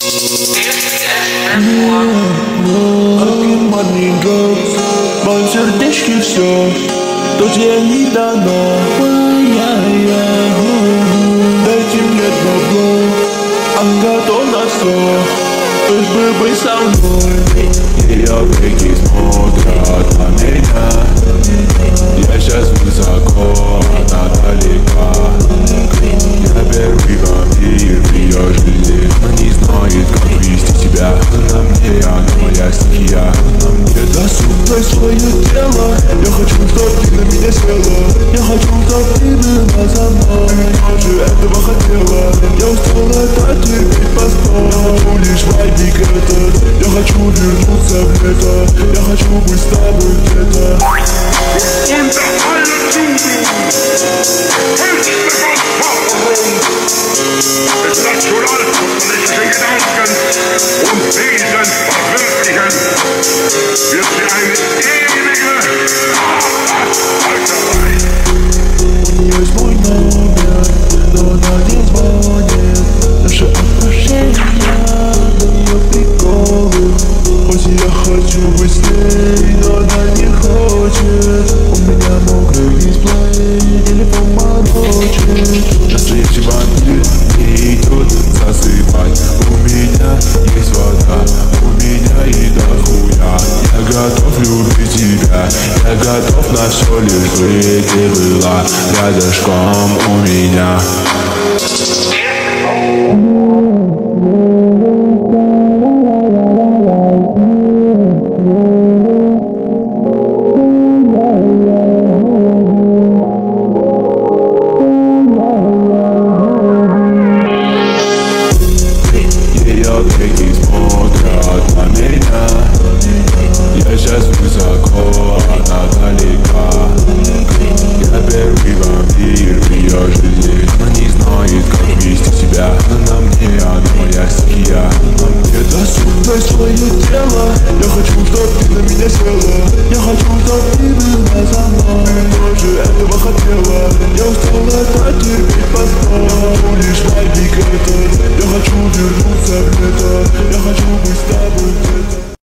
В моем сердечке все, что тебе не дано. Дайте мне добро, он готов на все, лишь бы быть со мной. Ее веки смотрят на меня. Я сейчас высоко, она далека. Я первый вампир в ее жизни. Она не знает, как вести себя. Она мне, она моя стихия. Она мне даст свое тело. Я хочу, чтоб ты на меня села. Я хочу, чтоб ты была за мной. Тоже этого хотела. Я устала так терпеть постом. Я хочу лишь вайбик этот. Я хочу вернуться в лето. Я хочу быть с тобой где-то. Des nationalsozialistischen Gedanken und Wesen verwirklichen, wird sie eine ewige Halterei. У нее есть мой номер, но она не звонит. Наши отношения, для нее приколы. Хоть я хочу быть с ней, но она не хочет. У меня мокрый дисплей, телефон морочит. Настоящий бандит не идет засыпать. У меня есть вода, у меня и дохуя. Я готов любить тебя, я готов на все, лишь бы ты была рядышком у меня. Веки смотрят на меня. Я сейчас высоко, она далека. Я первый вампир в ее жизни. Она не знает, как вести себя. Она мне, она моя стихия. Она мне даст свое тело. Я хочу, чтоб ты на меня села. Я хочу, чтоб ты была за мной. Тоже этого хотела. Я устала так терпеть постом. Я хочу лишь вайбик этот. Я хочу вернуться в лето. Я хочу быть с тобой где-то.